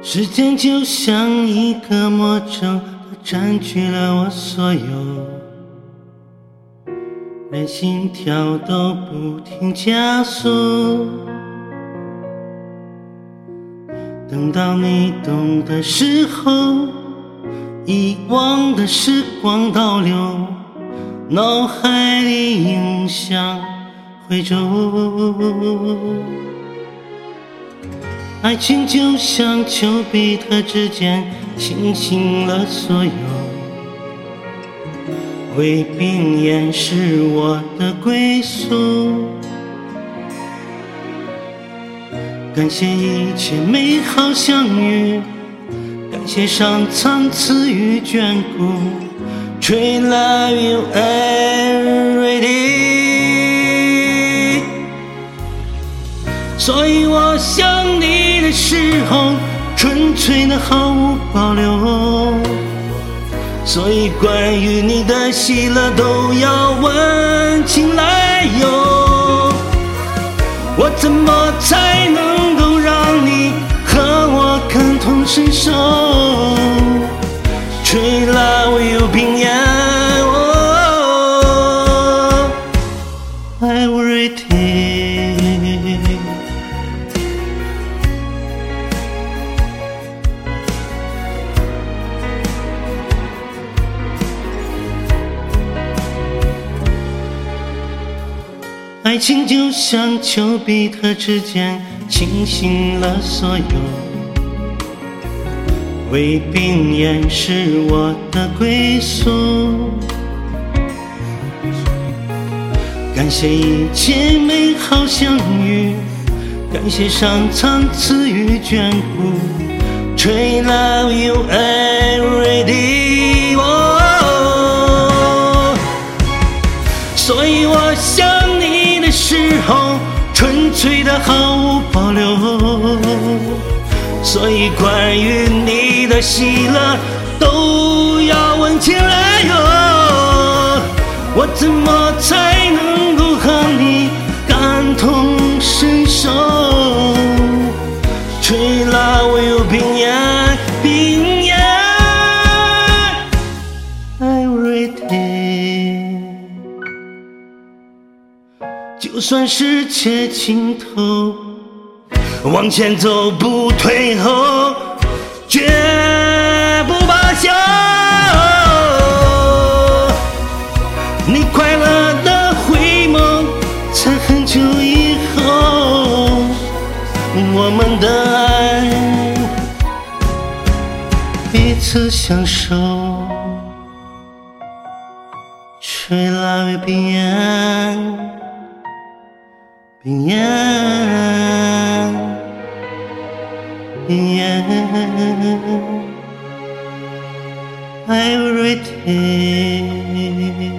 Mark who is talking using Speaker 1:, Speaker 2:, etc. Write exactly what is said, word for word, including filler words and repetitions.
Speaker 1: 时间就像一个魔咒，它占据了我所有，连心跳都不停加速。等到你懂的时候，遗忘的时光倒流，脑海里影像回轴。爱情就像丘比特之箭，清醒了所有，为冰掩饰我的归宿。感谢一切美好相遇，感谢上苍赐予眷顾。Truly love you every day。 所以我想你的时候，纯粹的毫无保留。所以关于你的喜乐，都要问清来由。我怎么才能够让你和我感同身受？ Truly love you 平安。Every day。 爱情就像丘比特之箭，清醒了所有，为冰掩饰我的归宿。感谢一切美好相遇，感谢上苍赐予眷顾。Truly love you every day。 哦，所以我想你的时候，纯粹的毫无保留。所以关于你的喜乐，都要问清来由。我怎么才能够和你感同身受？ Truly love you 平安平安 every day。 就算世界尽头，往前走不退后，绝不罢休。你快乐的回眸，在很久以后，我们的爱彼此相守。Truly love you 平安平安平安 every day。